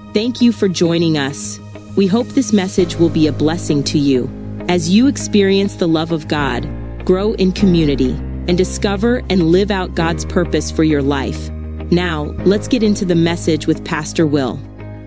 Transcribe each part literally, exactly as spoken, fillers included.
Thank you for joining us. We hope this message will be a blessing to you as you experience the love of God, grow in community, and discover and live out God's purpose for your life. Now, let's get into the message with Pastor Will.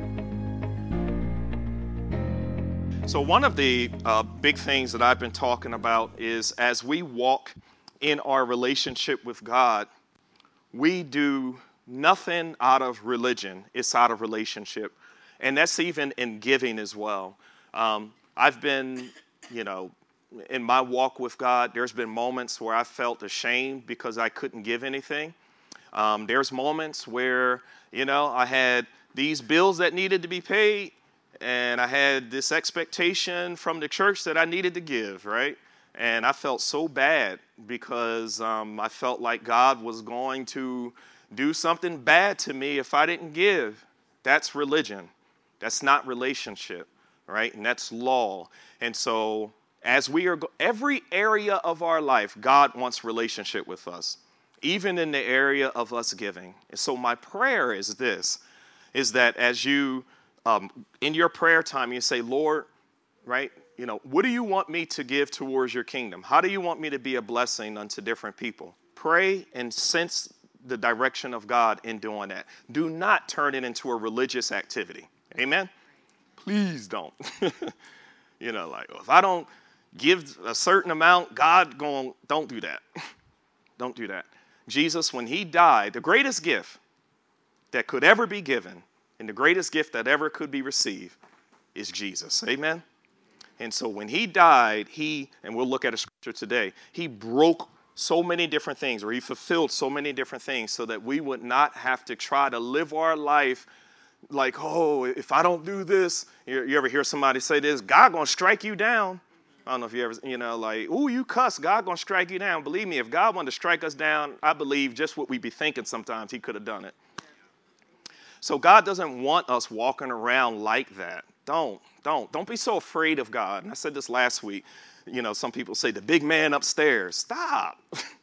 So one of the uh, big things that I've been talking about is as we walk in our relationship with God, we do nothing out of religion. It's out of relationship. And that's even in giving as well. Um, I've been, you know, in my walk with God, there's been moments where I felt ashamed because I couldn't give anything. Um, there's moments where, you know, I had these bills that needed to be paid, and I had this expectation from the church that I needed to give, right? And I felt so bad because um, I felt like God was going to do something bad to me if I didn't give. That's religion. That's not relationship, right? And that's law. And so as we are, go- every area of our life, God wants relationship with us, even in the area of us giving. And so my prayer is this, is that as you, um, in your prayer time, you say, Lord, right, you know, what do you want me to give towards your kingdom? How do you want me to be a blessing unto different people? Pray and sense the direction of God in doing that. Do not turn it into a religious activity. Amen? Please don't. You know, like, if I don't give a certain amount, God going, don't do that. Don't do that. Jesus, when he died, the greatest gift that could ever be given and the greatest gift that ever could be received is Jesus. Amen? And so when he died, he, and we'll look at a scripture today, he broke so many different things, or he fulfilled so many different things so that we would not have to try to live our life like, oh, if I don't do this, you, you ever hear somebody say this, God gonna strike you down. I don't know if you ever, you know, like, ooh, you cuss, God gonna strike you down. Believe me, if God wanted to strike us down, I believe just what we be thinking sometimes, he could have done it. So God doesn't want us walking around like that. Don't, don't, don't be so afraid of God. And I said this last week. You know, some people say the big man upstairs. Stop.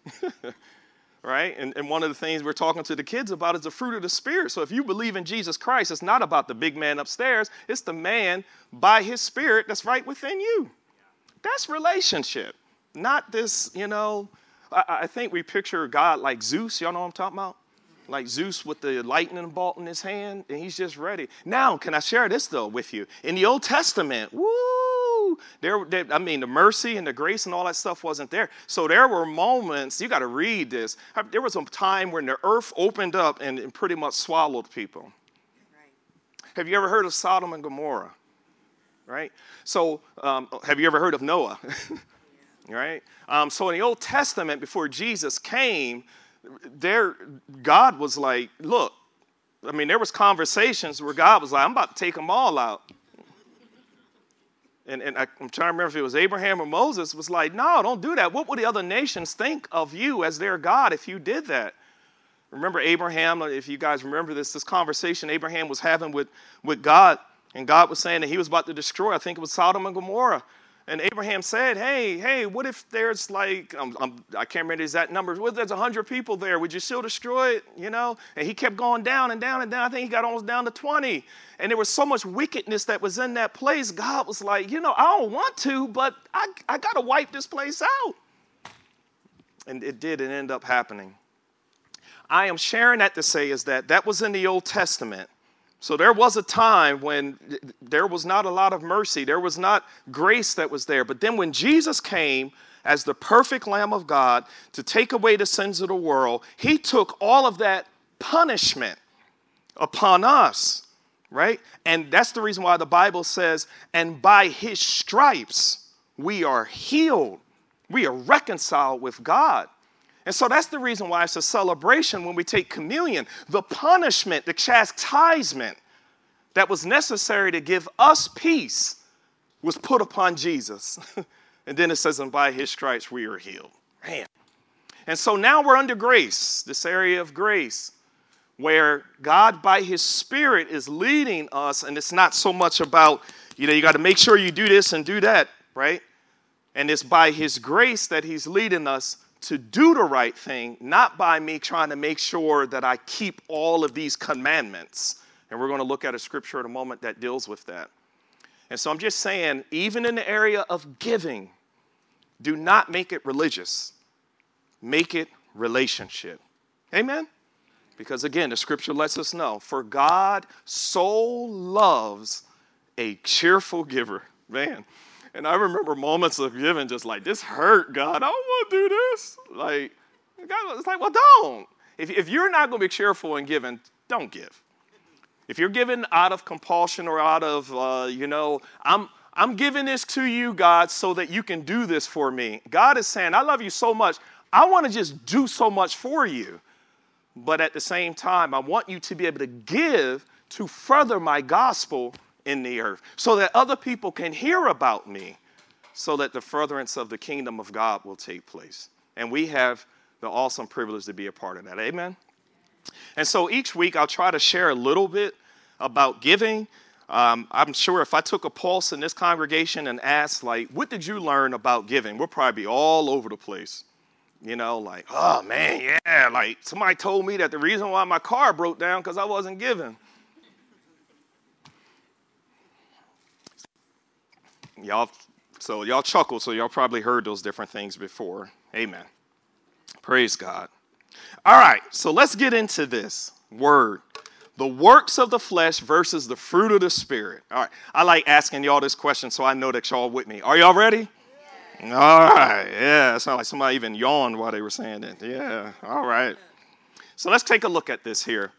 Right? And, and one of the things we're talking to the kids about is the fruit of the Spirit. So if you believe in Jesus Christ, it's not about the big man upstairs. It's the man by his Spirit that's right within you. That's relationship. Not this, you know, I, I think we picture God like Zeus. Y'all know what I'm talking about? Like Zeus with the lightning bolt in his hand, and he's just ready. Now, can I share this, though, with you? In the Old Testament, woo, there, there, I mean, the mercy and the grace and all that stuff wasn't there. So there were moments, you got to read this. There was a time when the earth opened up and, and pretty much swallowed people. Right. Have you ever heard of Sodom and Gomorrah? Right? So um, have you ever heard of Noah? Right? Um, so in the Old Testament, before Jesus came, there, God was like, look, I mean, there was conversations where God was like, I'm about to take them all out. And, and I, I'm trying to remember if it was Abraham or Moses was like, no, don't do that. What would the other nations think of you as their God if you did that? Remember Abraham, if you guys remember this, this conversation Abraham was having with, with God, and God was saying that he was about to destroy, I think it was Sodom and Gomorrah. And Abraham said, hey, hey, what if there's like, um, um, I can't remember the exact numbers, what if there's one hundred people there? Would you still destroy it, you know? And he kept going down and down and down. I think he got almost down to twenty. And there was so much wickedness that was in that place. God was like, you know, I don't want to, but I, I got to wipe this place out. And it did, and ended up happening. I am sharing that to say is that that was in the Old Testament. So there was a time when there was not a lot of mercy. There was not grace that was there. But then when Jesus came as the perfect Lamb of God to take away the sins of the world, he took all of that punishment upon us, right? And that's the reason why the Bible says, and by his stripes we are healed. We are reconciled with God. And so that's the reason why it's a celebration when we take communion. The punishment, the chastisement that was necessary to give us peace was put upon Jesus. And then it says, and by his stripes we are healed. Man. And so now we're under grace, this area of grace, where God by his Spirit is leading us. And it's not so much about, you know, you got to make sure you do this and do that, right? And it's by his grace that he's leading us to do the right thing, not by me trying to make sure that I keep all of these commandments. And we're going to look at a scripture in a moment that deals with that. And so I'm just saying, even in the area of giving, do not make it religious. Make it relationship. Amen? Because again, the scripture lets us know, for God so loves a cheerful giver. Man. And I remember moments of giving just like, this hurt, God. I don't want to do this. Like, God, it's like, well, don't. If, if you're not going to be cheerful in giving, don't give. If you're giving out of compulsion or out of, uh, you know, I'm I'm giving this to you, God, so that you can do this for me. God is saying, I love you so much. I want to just do so much for you. But at the same time, I want you to be able to give to further my gospel in the earth so that other people can hear about me, so that the furtherance of the kingdom of God will take place. And we have the awesome privilege to be a part of that. Amen? And so each week I'll try to share a little bit about giving. Um, I'm sure if I took a pulse in this congregation and asked, like, what did you learn about giving? We'll probably be all over the place. You know, like, oh, man, yeah, like somebody told me that the reason why my car broke down because I wasn't giving. Y'all, so y'all chuckle, so y'all probably heard those different things before. Amen. Praise God. All right, so let's get into this word. The works of the flesh versus the fruit of the spirit. All right, I like asking y'all this question so I know that y'all with me. Are y'all ready? Yeah. All right, yeah. It sounded like somebody even yawned while they were saying it. Yeah, all right. So let's take a look at this here.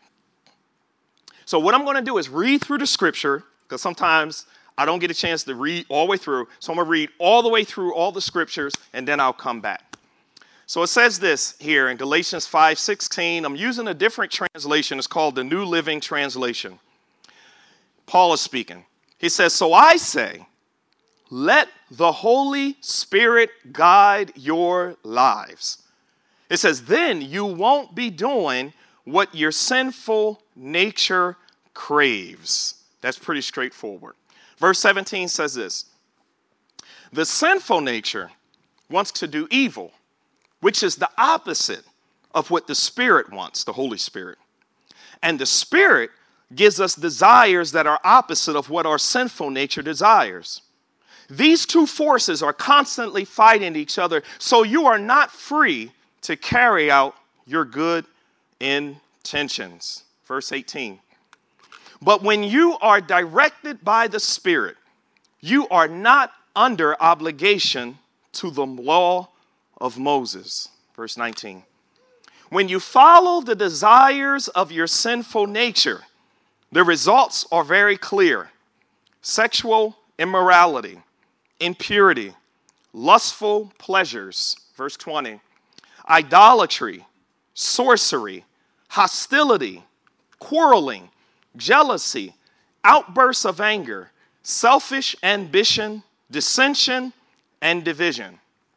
So what I'm going to do is read through the scripture, because sometimes I don't get a chance to read all the way through. So I'm going to read all the way through all the scriptures, and then I'll come back. So it says this here in Galatians five sixteen. I'm using a different translation. It's called the New Living Translation. Paul is speaking. He says, so I say, let the Holy Spirit guide your lives. It says, then you won't be doing what your sinful nature craves. That's pretty straightforward. Verse seventeen says this. The sinful nature wants to do evil, which is the opposite of what the Spirit wants, the Holy Spirit. And the Spirit gives us desires that are opposite of what our sinful nature desires. These two forces are constantly fighting each other, so you are not free to carry out your good intentions. Verse eighteen. But when you are directed by the Spirit, you are not under obligation to the law of Moses. Verse nineteen. When you follow the desires of your sinful nature, the results are very clear. Sexual immorality, impurity, lustful pleasures. Verse twenty. Idolatry, sorcery, hostility, quarreling, jealousy, outbursts of anger, selfish ambition, dissension, and division.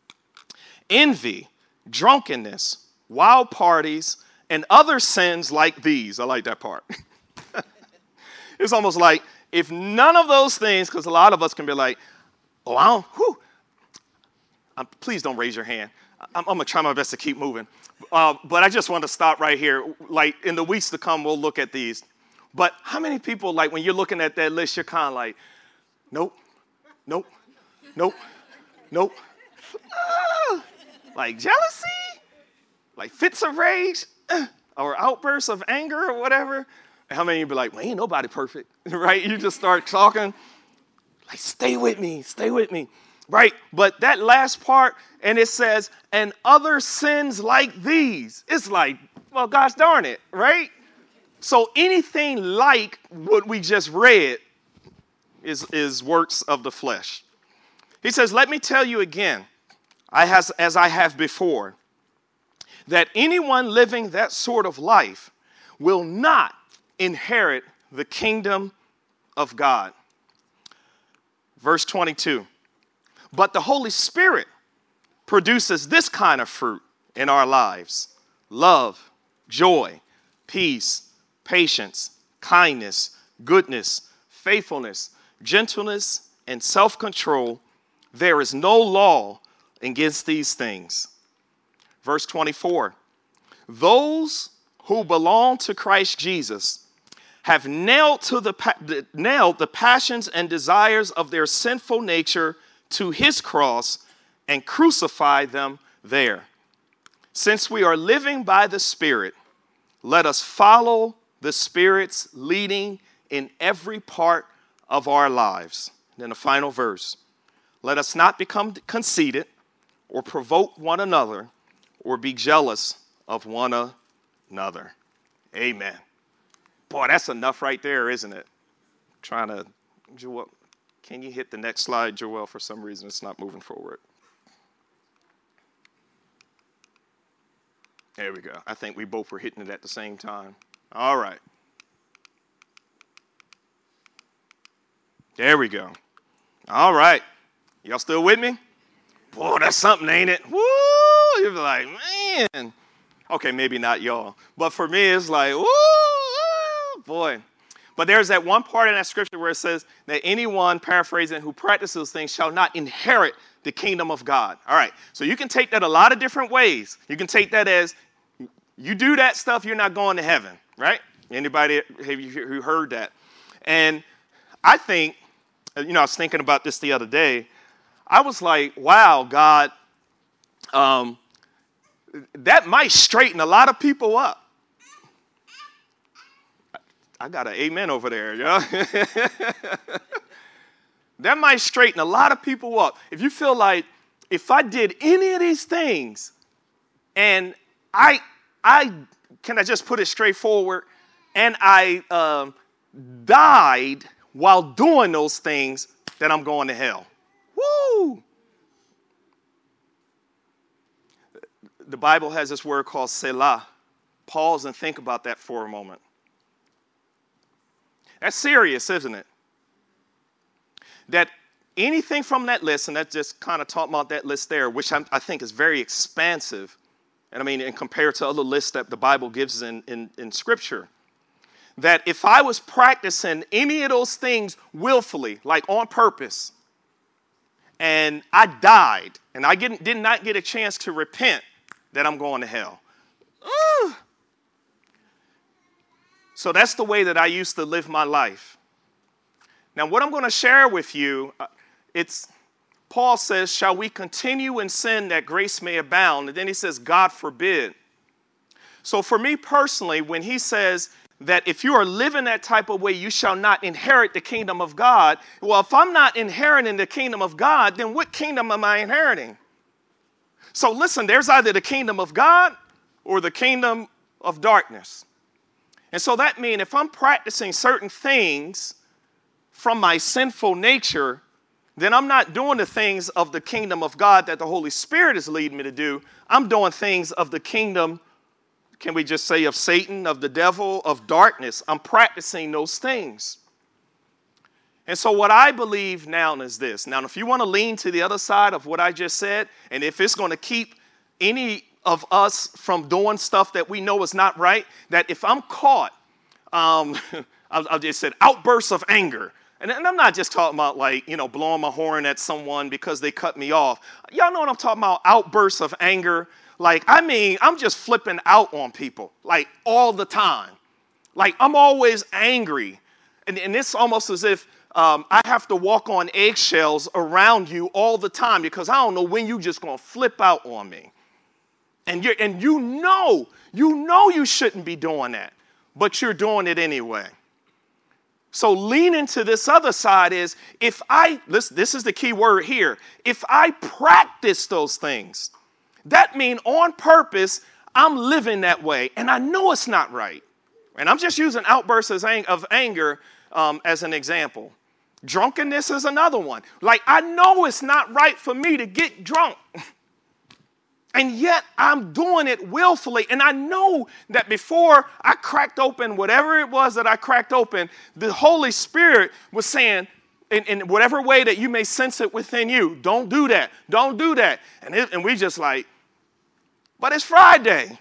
Envy, drunkenness, wild parties, and other sins like these. I like that part. It's almost like if none of those things, because a lot of us can be like, oh, I don't, whew. Um, please don't raise your hand. I'm, I'm going to try my best to keep moving. Uh, but I just want to stop right here. Like in the weeks to come, we'll look at these. But how many people, like when you're looking at that list, you're kind of like, nope, nope, nope, nope. Uh, like jealousy, like fits of rage, uh, or outbursts of anger or whatever. And how many of you be like, well, ain't nobody perfect, right? You just start talking, like, stay with me, stay with me, right? But that last part, and it says, and other sins like these. It's like, well, gosh darn it, right? So anything like what we just read is, is works of the flesh. He says, let me tell you again, I has, as I have before, that anyone living that sort of life will not inherit the kingdom of God. Verse twenty-two, but the Holy Spirit produces this kind of fruit in our lives: love, joy, peace, patience, kindness, goodness, faithfulness, gentleness, and self-control. There is no law against these things. Verse twenty-four, those who belong to Christ Jesus have nailed to the nailed the passions and desires of their sinful nature to his cross and crucified them there. Since we are living by the Spirit, let us follow the Spirit's leading in every part of our lives. Then the final verse. Let us not become conceited or provoke one another or be jealous of one another. Amen. Boy, that's enough right there, isn't it? I'm trying to, Joel, can you hit the next slide, Joel? For some reason, it's not moving forward. There we go. I think we both were hitting it at the same time. All right. There we go. All right. Y'all still with me? Boy, that's something, ain't it? Woo! You're like, man. Okay, maybe not y'all. But for me, it's like, woo! Boy. But there's that one part in that scripture where it says that anyone, paraphrasing, who practices those things shall not inherit the kingdom of God. All right. So you can take that a lot of different ways. You can take that as you do that stuff, you're not going to heaven, right? Anybody who heard that? And I think, you know, I was thinking about this the other day. I was like, wow, God, um, that might straighten a lot of people up. I got an amen over there, yeah. That might straighten a lot of people up. If you feel like if I did any of these things and I, I can I just put it straightforward, and I um, died while doing those things, then I'm going to hell. Woo! The Bible has this word called Selah. Pause and think about that for a moment. That's serious, isn't it? That anything from that list, and that's just kind of talking about that list there, which I, I think is very expansive, and I mean, and compared to other lists that the Bible gives in, in, in Scripture, that if I was practicing any of those things willfully, like on purpose, and I died, and I get, did not get a chance to repent, that I'm going to hell. Ugh. So that's the way that I used to live my life. Now, what I'm going to share with you, it's, Paul says, shall we continue in sin that grace may abound? And then he says, God forbid. So for me personally, when he says that if you are living that type of way, you shall not inherit the kingdom of God. Well, if I'm not inheriting the kingdom of God, then what kingdom am I inheriting? So listen, there's either the kingdom of God or the kingdom of darkness. And so that means if I'm practicing certain things from my sinful nature, then I'm not doing the things of the kingdom of God that the Holy Spirit is leading me to do. I'm doing things of the kingdom, can we just say of Satan, of the devil, of darkness. I'm practicing those things. And so what I believe now is this. Now, if you want to lean to the other side of what I just said, and if it's going to keep any of us from doing stuff that we know is not right, that if I'm caught, um, I, I just said outbursts of anger. And, and I'm not just talking about like, you know, blowing my horn at someone because they cut me off. Y'all know what I'm talking about, outbursts of anger. Like, I mean, I'm just flipping out on people, like all the time. Like, I'm always angry. And, and it's almost as if um, I have to walk on eggshells around you all the time because I don't know when you just going to flip out on me. And, you're, and you know, you know you shouldn't be doing that, but you're doing it anyway. So leaning to this other side is, if I, this, this is the key word here, if I practice those things, that means on purpose, I'm living that way, and I know it's not right. And I'm just using outbursts of anger um, as an example. Drunkenness is another one. Like, I know it's not right for me to get drunk. And yet I'm doing it willfully. And I know that before I cracked open whatever it was that I cracked open, the Holy Spirit was saying, in, in whatever way that you may sense it within you, don't do that. Don't do that. And, it, and we just like, but it's Friday.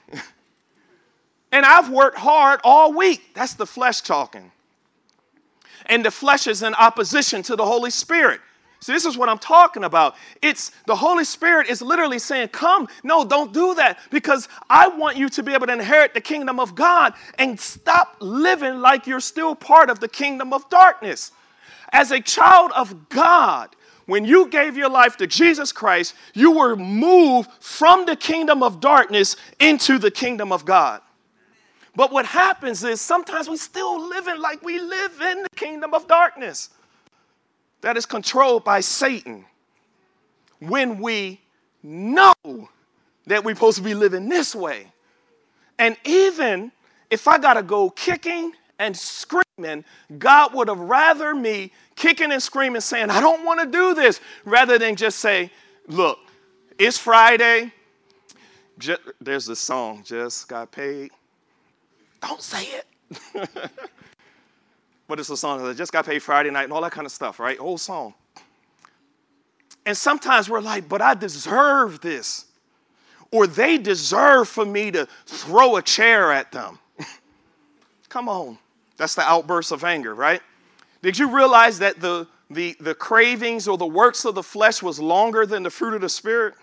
And I've worked hard all week. That's the flesh talking. And the flesh is in opposition to the Holy Spirit. So this is what I'm talking about. It's the Holy Spirit is literally saying, come, no, don't do that, because I want you to be able to inherit the kingdom of God and stop living like you're still part of the kingdom of darkness. As a child of God, when you gave your life to Jesus Christ, you were moved from the kingdom of darkness into the kingdom of God. But what happens is sometimes we still living like we live in the kingdom of darkness that is controlled by Satan, when we know that we're supposed to be living this way. And even if I got to go kicking and screaming, God would have rather me kicking and screaming, saying, I don't want to do this, rather than just say, look, it's Friday. Just, there's this song, Just Got Paid. Don't say it. But it's a song that just got paid Friday night and all that kind of stuff, right? Old song. And sometimes we're like, but I deserve this. Or they deserve for me to throw a chair at them. Come on. That's the outburst of anger, right? Did you realize that the, the, the cravings or the works of the flesh was longer than the fruit of the Spirit?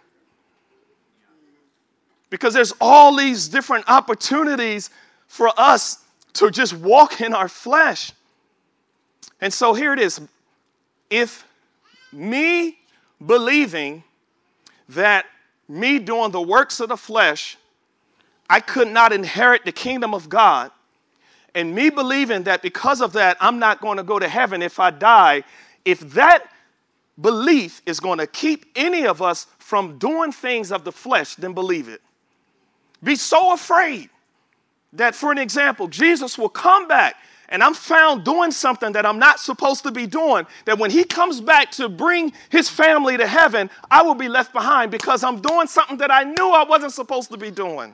Because there's all these different opportunities for us to just walk in our flesh. And so here it is. If me believing that me doing the works of the flesh, I could not inherit the kingdom of God, and me believing that because of that, I'm not going to go to heaven if I die, if that belief is going to keep any of us from doing things of the flesh, then believe it. Be so afraid that, for an example, Jesus will come back and I'm found doing something that I'm not supposed to be doing, that when he comes back to bring his family to heaven, I will be left behind because I'm doing something that I knew I wasn't supposed to be doing.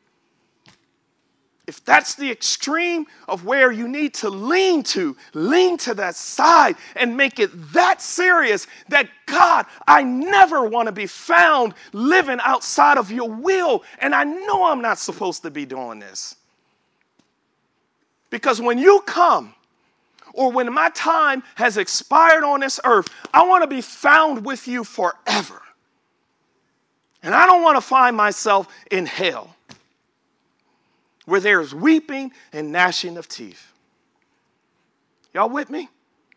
If that's the extreme of where you need to lean to, lean to that side and make it that serious that, God, I never want to be found living outside of your will, and I know I'm not supposed to be doing this. Because when you come, or when my time has expired on this earth, I want to be found with you forever. And I don't want to find myself in hell, where there's weeping and gnashing of teeth. Y'all with me?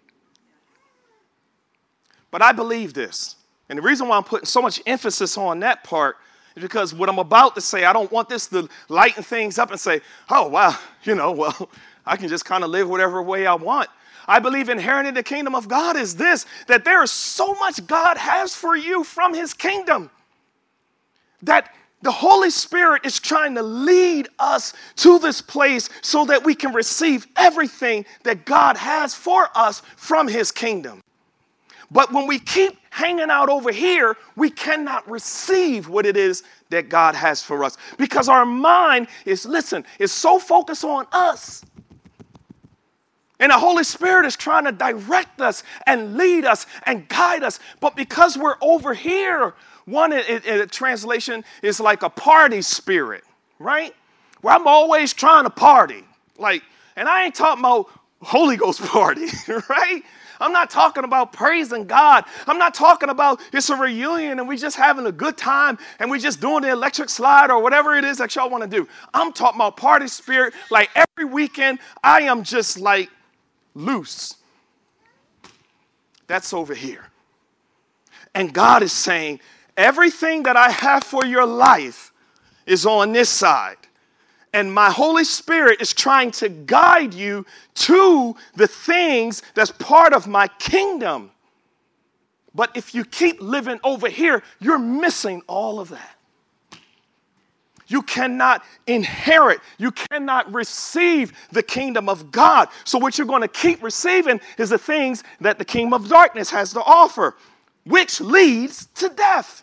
But I believe this. And the reason why I'm putting so much emphasis on that part is because what I'm about to say, I don't want this to lighten things up and say, oh, wow, you know, well, I can just kind of live whatever way I want. I believe inheriting the kingdom of God is this, that there is so much God has for you from his kingdom, that the Holy Spirit is trying to lead us to this place so that we can receive everything that God has for us from his kingdom. But when we keep hanging out over here, we cannot receive what it is that God has for us, because our mind is, listen, is so focused on us. And the Holy Spirit is trying to direct us and lead us and guide us. But because we're over here, one in, in, in translation is like a party spirit, right? Where I'm always trying to party. Like, and I ain't talking about Holy Ghost party, right? I'm not talking about praising God. I'm not talking about it's a reunion and we just having a good time and we just doing the electric slide or whatever it is that y'all want to do. I'm talking about party spirit. Like every weekend, I am just like loose. That's over here. And God is saying, everything that I have for your life is on this side. And my Holy Spirit is trying to guide you to the things that's part of my kingdom. But if you keep living over here, you're missing all of that. You cannot inherit, you cannot receive the kingdom of God. So what you're going to keep receiving is the things that the kingdom of darkness has to offer, which leads to death.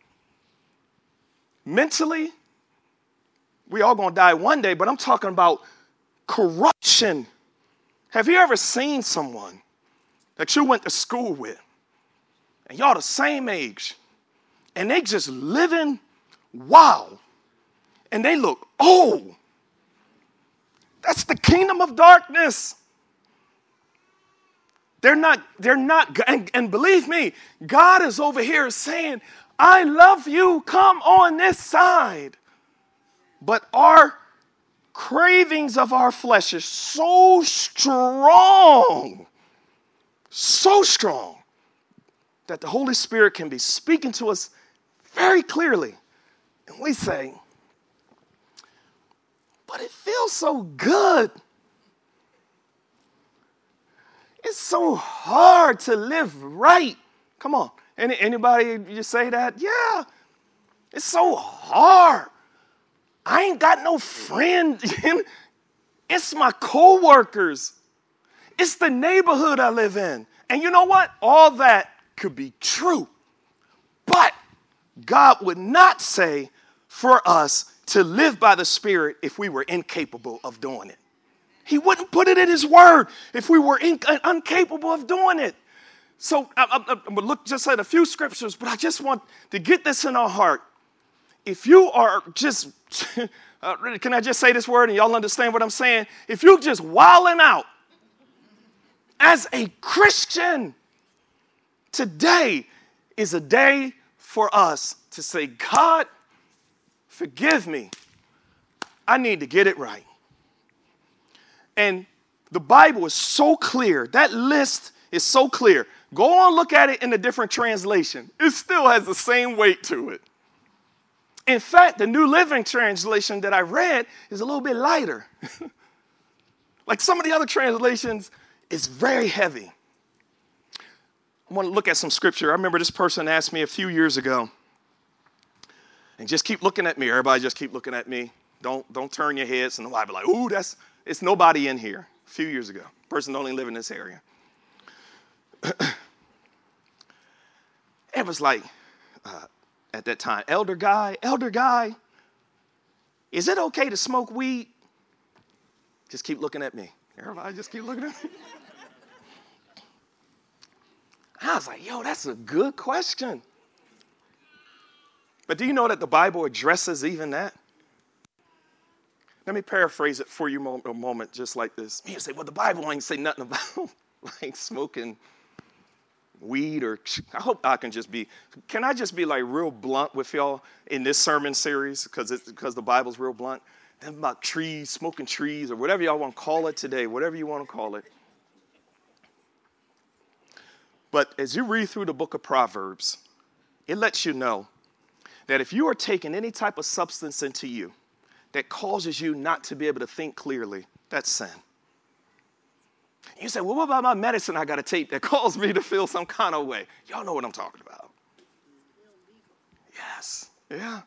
Mentally, we all going to die one day, but I'm talking about corruption. Have you ever seen someone that you went to school with, and y'all the same age, and they just living wild, and they look old? That's the kingdom of darkness. They're not, they're not, and, and believe me, God is over here saying, I love you, come on this side. But our cravings of our flesh is so strong, so strong, that the Holy Spirit can be speaking to us very clearly. And we say, but it feels so good. It's so hard to live right. Come on. Any, anybody you say that? Yeah. It's so hard. I ain't got no friends. It's my coworkers. It's the neighborhood I live in. And you know what? All that could be true. But God would not say for us to live by the Spirit if we were incapable of doing it. He wouldn't put it in his word if we were in, uh, incapable of doing it. So I, I, I'm going to look just at a few scriptures, but I just want to get this in our heart. If you are just, uh, can I just say this word and y'all understand what I'm saying? If you're just wilding out as a Christian, today is a day for us to say, God, forgive me. I need to get it right. And the Bible is so clear. That list is so clear. Go on, look at it in a different translation. It still has the same weight to it. In fact, the New Living Translation that I read is a little bit lighter. Like some of the other translations, it's very heavy. I want to look at some scripture. I remember this person asked me a few years ago, and just keep looking at me. Everybody just keep looking at me. Don't, don't turn your heads, and nobody be like, ooh, that's, it's nobody in here. A few years ago. Person don't even live in this area. It was like, uh, at that time, elder guy, elder guy, is it okay to smoke weed? Just keep looking at me. Everybody just keep looking at me. I was like, yo, that's a good question. But do you know that the Bible addresses even that? Let me paraphrase it for you a moment just like this. You say, well, the Bible ain't say nothing about like smoking weed or, I hope I can just be, can I just be like real blunt with y'all in this sermon series because it's because the Bible's real blunt? Then about trees, smoking trees or whatever y'all want to call it today, whatever you want to call it. But as you read through the book of Proverbs, it lets you know that if you are taking any type of substance into you that causes you not to be able to think clearly, that's sin. You say, well, what about my medicine I got to take that causes me to feel some kind of way? Y'all know what I'm talking about. Yes. Yeah.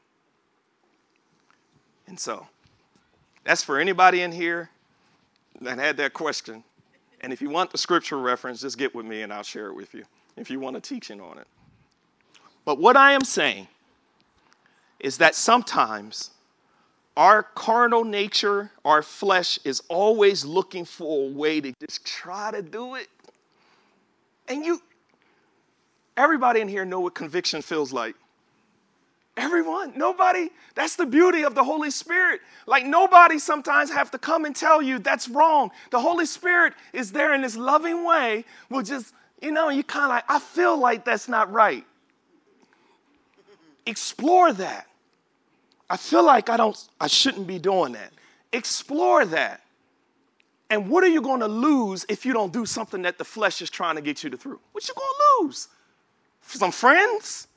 And so, that's for anybody in here that had that question. And if you want the scripture reference, just get with me and I'll share it with you if you want a teaching on it. But what I am saying is that sometimes our carnal nature, our flesh is always looking for a way to just try to do it. And you, everybody in here know what conviction feels like. Everyone, nobody, that's the beauty of the Holy Spirit. Like nobody sometimes have to come and tell you that's wrong. The Holy Spirit is there in this loving way. Will just, you know, you kind of like, I feel like that's not right. Explore that. I feel like I don't, I shouldn't be doing that. Explore that. And what are you going to lose if you don't do something that the flesh is trying to get you to through? What you going to lose? Some friends?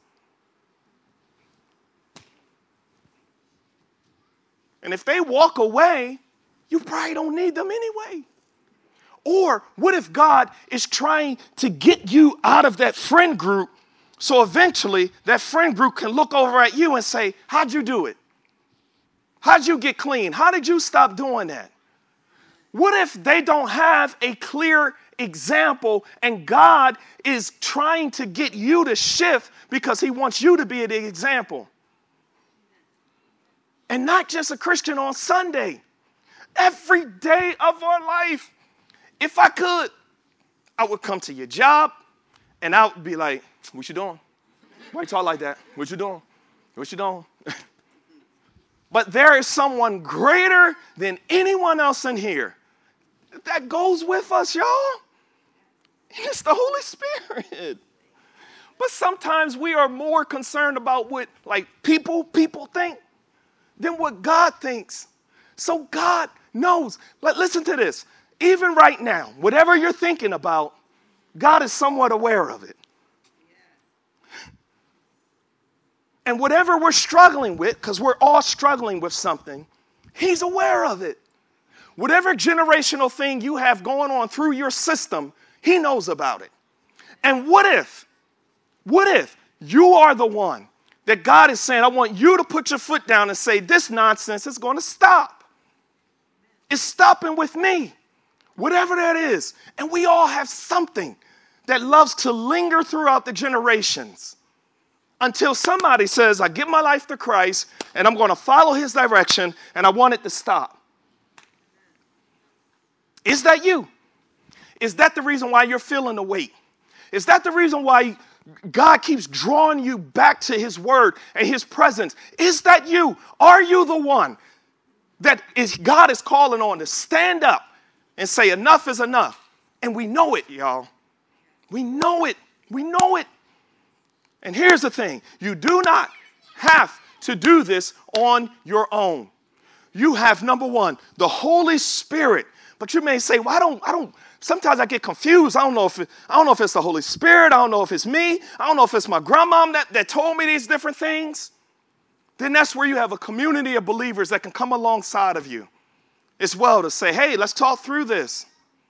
And if they walk away, you probably don't need them anyway. Or what if God is trying to get you out of that friend group so eventually that friend group can look over at you and say, how'd you do it? How'd you get clean? How did you stop doing that? What if they don't have a clear example and God is trying to get you to shift because he wants you to be the example? And not just a Christian on Sunday. Every day of our life. If I could, I would come to your job and I would be like, what you doing? Why you talk like that? What you doing? What you doing? But there is someone greater than anyone else in here that goes with us, y'all. And it's the Holy Spirit. But sometimes we are more concerned about what, like, people, people think than what God thinks. So God knows. Let, listen to this. Even right now, whatever you're thinking about, God is somewhat aware of it. And whatever we're struggling with, because we're all struggling with something, he's aware of it. Whatever generational thing you have going on through your system, he knows about it. And what if, what if you are the one that God is saying, I want you to put your foot down and say, this nonsense is going to stop. It's stopping with me, whatever that is. And we all have something that loves to linger throughout the generations until somebody says, I give my life to Christ and I'm going to follow his direction and I want it to stop. Is that you? Is that the reason why you're feeling the weight? Is that the reason why God keeps drawing you back to his word and his presence? Is that you? Are you the one that is God is calling on to stand up and say enough is enough? And we know it, y'all. We know it. We know it. And here's the thing. You do not have to do this on your own. You have, number one, the Holy Spirit. But you may say, well, I don't, I don't, sometimes I get confused. I don't know if it, I don't know if it's the Holy Spirit. I don't know if it's me. I don't know if it's my grandmom that, that told me these different things. Then that's where you have a community of believers that can come alongside of you as well to say, hey, let's talk through this.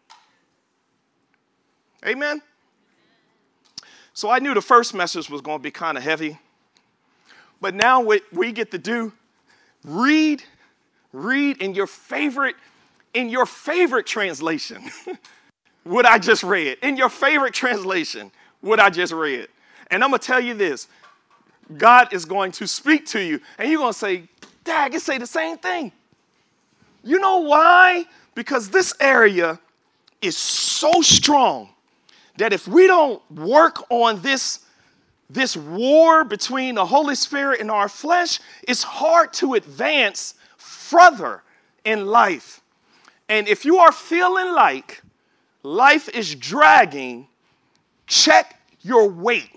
Amen. So I knew the first message was going to be kind of heavy. But now what we get to do, read, read in your favorite In your favorite translation, what I just read. In your favorite translation, what I just read. And I'm going to tell you this. God is going to speak to you. And you're going to say, Dad, you say the same thing. You know why? Because this area is so strong that if we don't work on this, this war between the Holy Spirit and our flesh, it's hard to advance further in life. And if you are feeling like life is dragging, check your weight.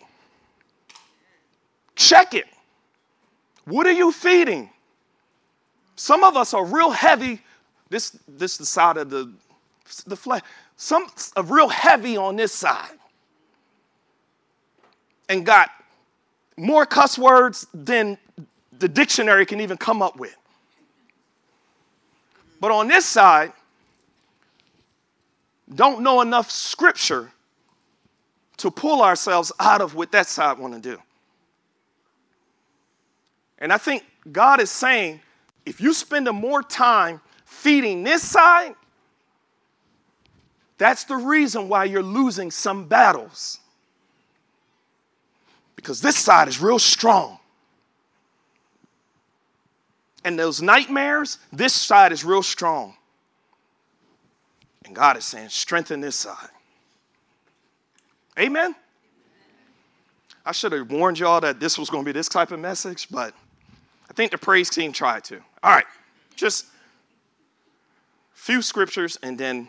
Check it. What are you feeding? Some of us are real heavy. This, this is the side of the, the flesh. Some are real heavy on this side. And got more cuss words than the dictionary can even come up with. But on this side, don't know enough scripture to pull ourselves out of what that side want to do. And I think God is saying, if you spend more time feeding this side, that's the reason why you're losing some battles. Because this side is real strong. And those nightmares, this side is real strong. And God is saying, strengthen this side. Amen? I should have warned y'all that this was going to be this type of message, but I think the praise team tried to. All right, just a few scriptures and then.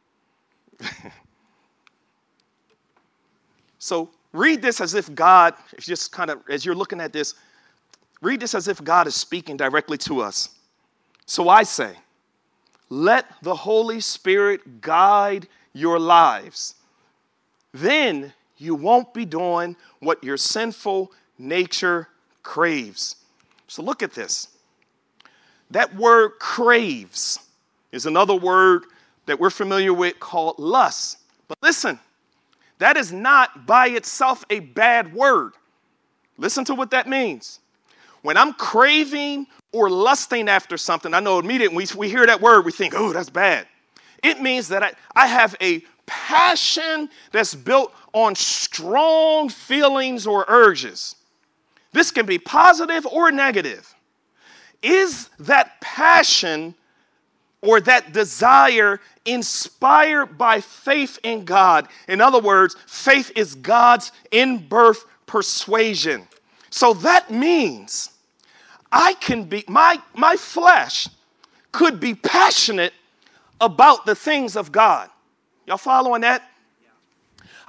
So read this as if God, if just kind of, as you're looking at this, read this as if God is speaking directly to us. So I say, let the Holy Spirit guide your lives. Then you won't be doing what your sinful nature craves. So look at this. That word craves is another word that we're familiar with called lust. But listen, that is not by itself a bad word. Listen to what that means. When I'm craving or lusting after something, I know immediately we, we hear that word, we think, oh, that's bad. It means that I, I have a passion that's built on strong feelings or urges. This can be positive or negative. Is that passion or that desire inspired by faith in God? In other words, faith is God's in-birth persuasion. So that means I can be, my, my flesh could be passionate about the things of God. Y'all following that? Yeah.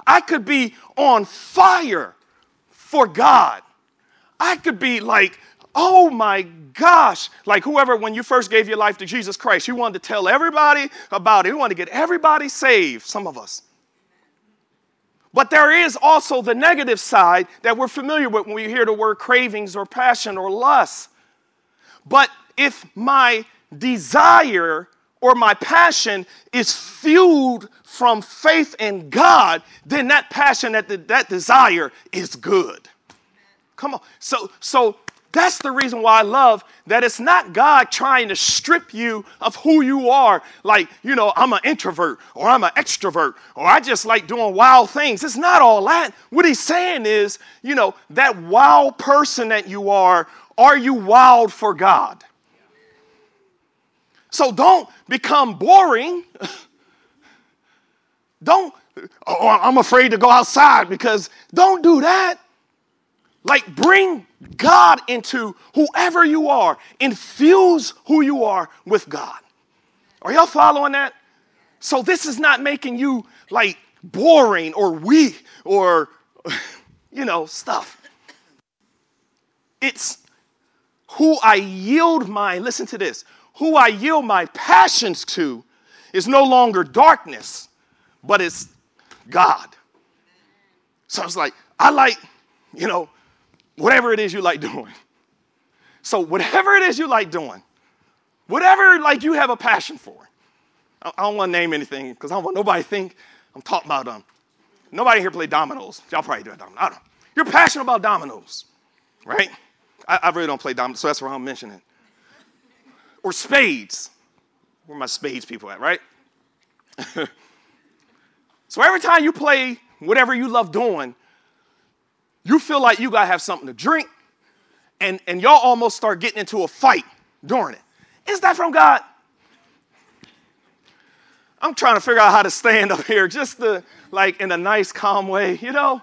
I could be on fire for God. I could be like, oh my gosh, like whoever, when you first gave your life to Jesus Christ, you wanted to tell everybody about it. You wanted to get everybody saved, some of us. But there is also the negative side that we're familiar with when we hear the word cravings or passion or lust. But if my desire or my passion is fueled from faith in God, then that passion, that, that desire is good. Come on. So, so that's the reason why I love that it's not God trying to strip you of who you are. Like, you know, I'm an introvert or I'm an extrovert or I just like doing wild things. It's not all that. What he's saying is, you know, that wild person that you are, are you wild for God? So don't become boring. Don't, oh, I'm afraid to go outside because don't do that. Like bring God into whoever you are. Infuse who you are with God. Are y'all following that? So this is not making you like boring or weak or, you know, stuff. It's who I yield my, listen to this, who I yield my passions to is no longer darkness, but it's God. So it's like, I like, you know, whatever it is you like doing. So whatever it is you like doing, whatever like you have a passion for. I, I don't want to name anything because I don't want nobody to think I'm talking about them. Um, nobody here play dominoes. Y'all probably do it. I don't know. You're passionate about dominoes, right? I, I really don't play dominoes, so that's why I'm mentioning it. Or spades. Where are my spades people at, right? So every time you play whatever you love doing, you feel like you got to have something to drink, and, and y'all almost start getting into a fight during it. Is that from God? I'm trying to figure out how to stand up here just to, like, in a nice, calm way, you know?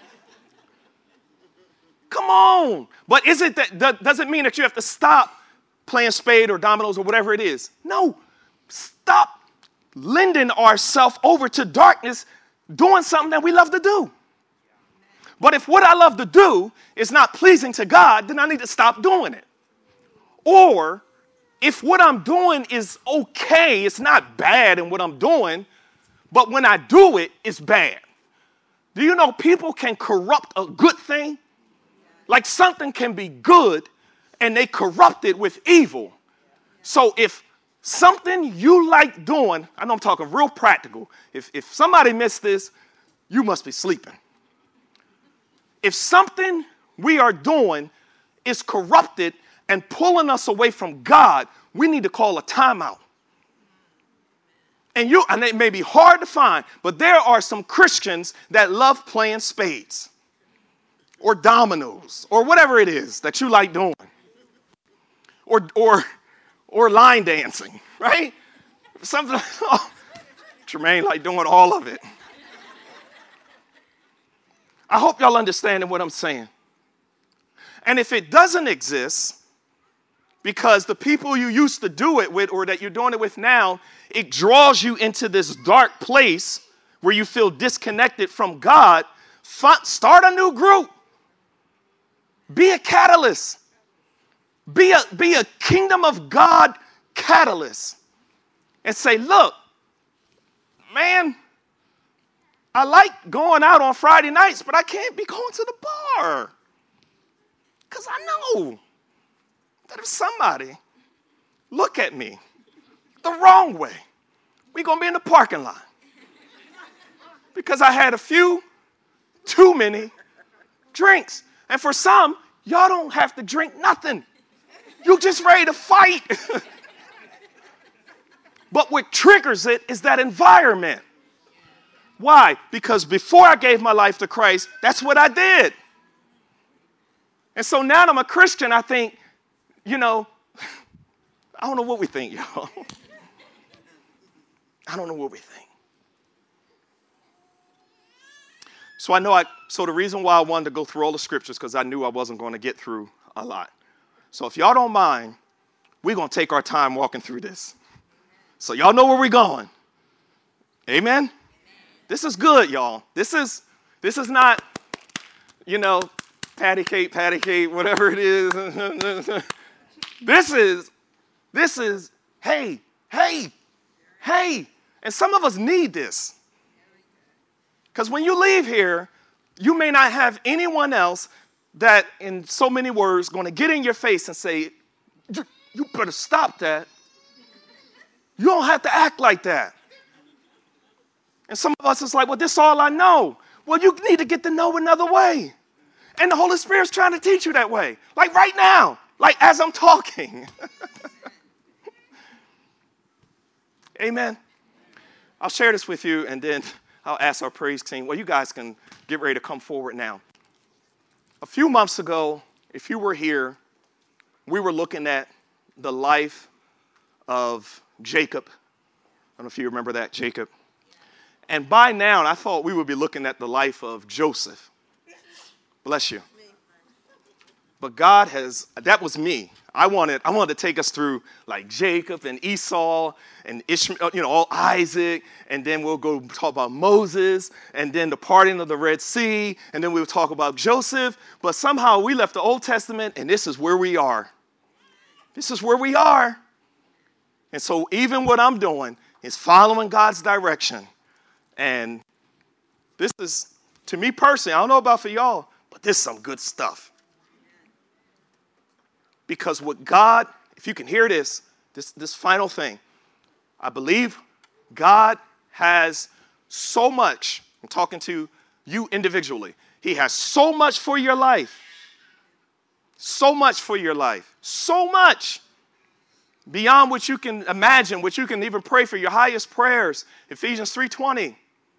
Come on. But is it that, that does it mean that you have to stop playing spade or dominoes or whatever it is? No. Stop lending ourselves over to darkness doing something that we love to do. But if what I love to do is not pleasing to God, then I need to stop doing it. Or if what I'm doing is okay, it's not bad in what I'm doing, but when I do it, it's bad. Do you know people can corrupt a good thing? Like something can be good and they corrupt it with evil. So if something you like doing, I know I'm talking real practical. If, if somebody missed this, you must be sleeping. If something we are doing is corrupted and pulling us away from God, we need to call a timeout. And you, and it may be hard to find, but there are some Christians that love playing spades or dominoes or whatever it is that you like doing, or or or line dancing, right? Something. Oh, Tremaine like doing all of it. I hope y'all understanding what I'm saying. And if it doesn't exist, because the people you used to do it with or that you're doing it with now, it draws you into this dark place where you feel disconnected from God, start a new group. Be a catalyst. Be a, be a kingdom of God catalyst. And say, look, man, I like going out on Friday nights, but I can't be going to the bar. Because I know that if somebody look at me the wrong way, we're going to be in the parking lot. Because I had a few too many drinks. And for some, y'all don't have to drink nothing. You just ready to fight. But what triggers it is that environment. Why? Because before I gave my life to Christ, that's what I did. And so now that I'm a Christian, I think, you know, I don't know what we think, y'all. I don't know what we think. So I know I, so the reason why I wanted to go through all the scriptures, because I knew I wasn't going to get through a lot. So if y'all don't mind, we're going to take our time walking through this. So y'all know where we're going. Amen? This is good, y'all. This is this is not, you know, patty cake, patty cake, whatever it is. This is, this is, hey, hey, hey. And some of us need this. Because when you leave here, you may not have anyone else that, in so many words, going to get in your face and say, you better stop that. You don't have to act like that. And some of us is like, well, this is all I know. Well, you need to get to know another way. And the Holy Spirit's trying to teach you that way. Like right now. Like as I'm talking. Amen. I'll share this with you, and then I'll ask our praise team. Well, you guys can get ready to come forward now. A few months ago, if you were here, we were looking at the life of Jacob. I don't know if you remember that, Jacob. And by now, I thought we would be looking at the life of Joseph. Bless you. But God has, that was me. I wanted, I wanted to take us through like Jacob and Esau and Ishmael, you know, all Isaac. And then we'll go talk about Moses and then the parting of the Red Sea. And then we'll talk about Joseph. But somehow we left the Old Testament and this is where we are. This is where we are. And so even what I'm doing is following God's direction. And this is, to me personally, I don't know about for y'all, but this is some good stuff. Because what God, if you can hear this, this, this final thing, I believe God has so much. I'm talking to you individually. He has so much for your life. So much for your life. So much. Beyond what you can imagine, what you can even pray for, your highest prayers. Ephesians three twenty.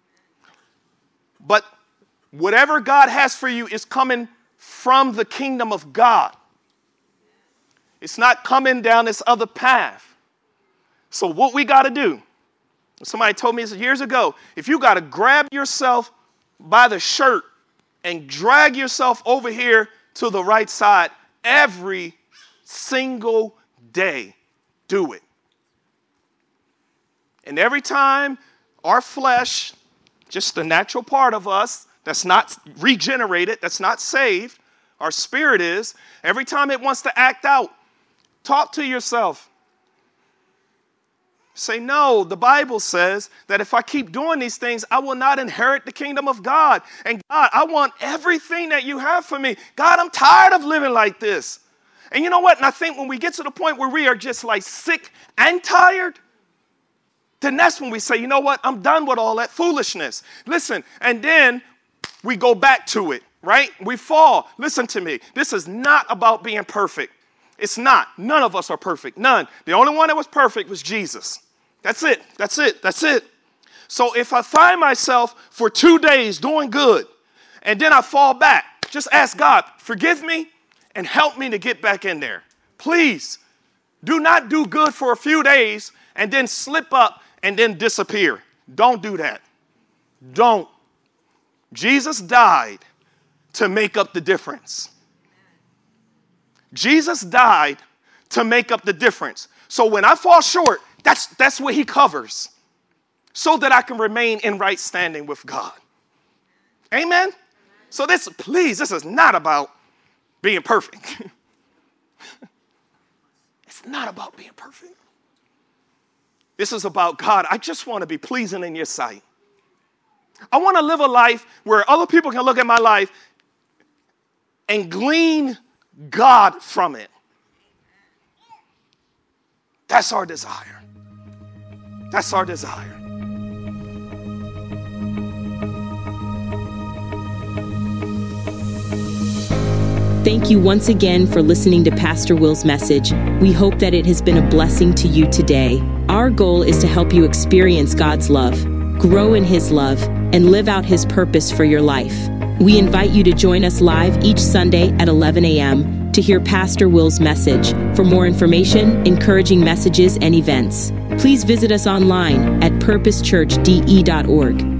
But whatever God has for you is coming from the kingdom of God. It's not coming down this other path. So what we got to do, somebody told me this years ago, if you got to grab yourself by the shirt and drag yourself over here to the right side every single day, do it. And every time our flesh, just the natural part of us that's not regenerated, that's not saved, our spirit is, every time it wants to act out, talk to yourself. Say, no, the Bible says that if I keep doing these things, I will not inherit the kingdom of God. And God, I want everything that you have for me. God, I'm tired of living like this. And you know what? And I think when we get to the point where we are just like sick and tired, then that's when we say, you know what? I'm done with all that foolishness. Listen, and then we go back to it, right? We fall. Listen to me. This is not about being perfect. It's not. None of us are perfect. None. The only one that was perfect was Jesus. That's it. That's it. That's it. So if I find myself for two days doing good and then I fall back, just ask God, forgive me and help me to get back in there. Please do not do good for a few days and then slip up and then disappear. Don't do that. Don't. Jesus died to make up the difference. Jesus died to make up the difference. So when I fall short, that's, that's what he covers so that I can remain in right standing with God. Amen? So this, please, this is not about being perfect. It's not about being perfect. This is about, God, I just want to be pleasing in your sight. I want to live a life where other people can look at my life and glean God from it. That's our desire. That's our desire. Thank you once again for listening to Pastor Will's message. We hope that it has been a blessing to you today. Our goal is to help you experience God's love, grow in his love, and live out his purpose for your life. We invite you to join us live each Sunday at eleven a.m. to hear Pastor Will's message. For more information, encouraging messages, and events, please visit us online at purpose church d e dot org.